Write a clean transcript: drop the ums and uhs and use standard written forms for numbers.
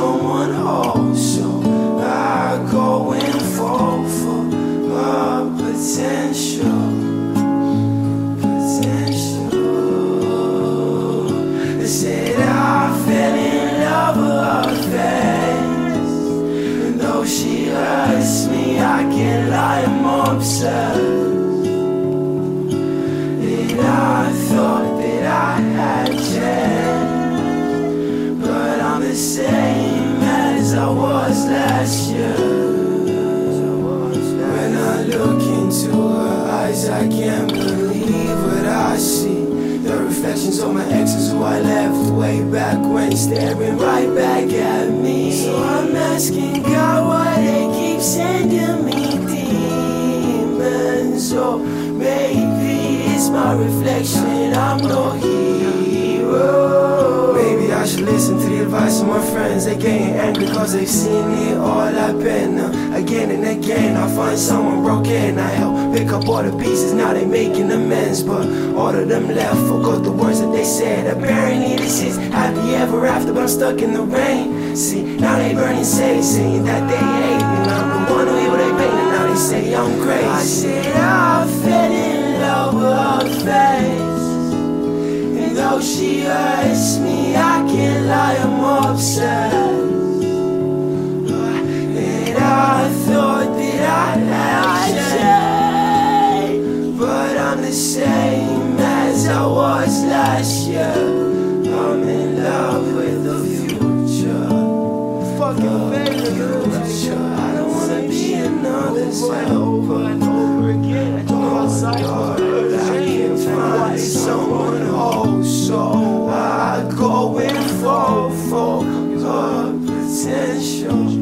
someone whole, so I go in for potential. They said I fell in love with her face, and though she hurts me, I can't lie, I'm obsessed. And I thought that I had changed, but I'm the same as I was last year. When I look into her eyes, I can't believe what I see. The reflections of my exes who I left way back when, staring right back at me. So I'm asking God why they keep sending me demons. So maybe it's my reflection, I'm no hero. Maybe I should listen to the advice of my friends. They getting angry cause they've seen it all I've been. Again and again I find someone broken, I help pick up all the pieces, now they making amends. But all of them left forgot the words that they said. Apparently this is happy ever after, but I'm stuck in the rain. See, now they burning sage, saying that they hate me, and I'm the one who hear what they paint, and now they say I'm crazy. I said I fell in love with her face, and though she hurts me, I can't lie, I'm obsessed. And I thought that I had changed, but I'm the same as I was last year. I'm in love with the future. Fucking future. I don't wanna be another self. Over and over again. I don't know outside of I can't find someone whole, so I go in for potential.